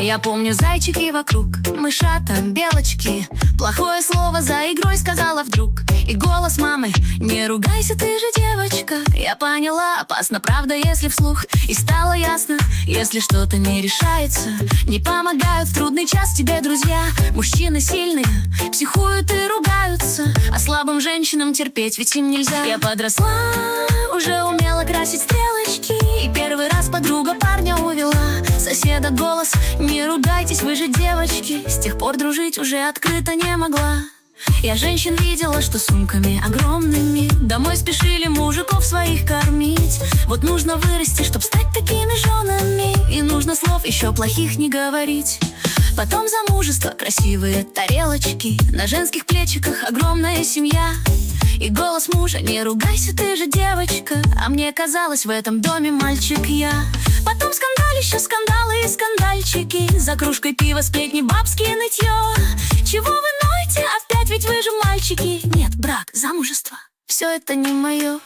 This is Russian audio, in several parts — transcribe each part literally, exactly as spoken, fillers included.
Я помню зайчики вокруг, мышата, белочки. Плохое слово за игрой сказала вдруг. И голос мамы: не ругайся, ты же девочка. Я поняла, опасно, правда, если вслух. И стало ясно, если что-то не решается, не помогают в трудный час тебе друзья. Мужчины сильные психуют и ругаются, а слабым женщинам терпеть ведь им нельзя. Я подросла, уже умела красить стрелочки, и первый раз подруга парня увела. Соседа голос: не ругайтесь, вы же девочки. С тех пор дружить уже открыто не могла. Я женщин видела, что сумками огромными домой спешили мужиков своих кормить. Вот нужно вырасти, чтоб стать такими женами, и нужно слов еще плохих не говорить. Потом замужество, красивые тарелочки, на женских плечиках огромная семья. И голос мужа: не ругайся, ты же девочка. А мне казалось, в этом доме мальчик я. Потом скандалище, скандалы и скандальчики, за кружкой пива сплетни, бабские нытье. Чего вы ноете опять, ведь вы же мальчики? Нет, брак, замужество — все это не мое.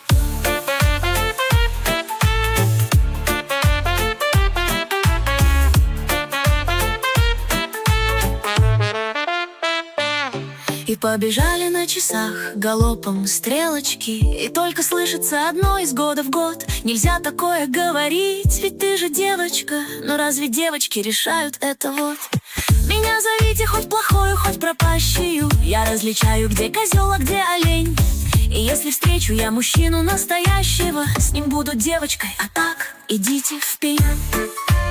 И побежали на часах галопом стрелочки, и только слышится одно из года в год: нельзя такое говорить, ведь ты же девочка. Но разве девочки решают это вот? Меня зовите хоть плохую, хоть пропащую, я различаю, где козел, а где олень. И если встречу я мужчину настоящего, с ним буду девочкой, а так идите в пень.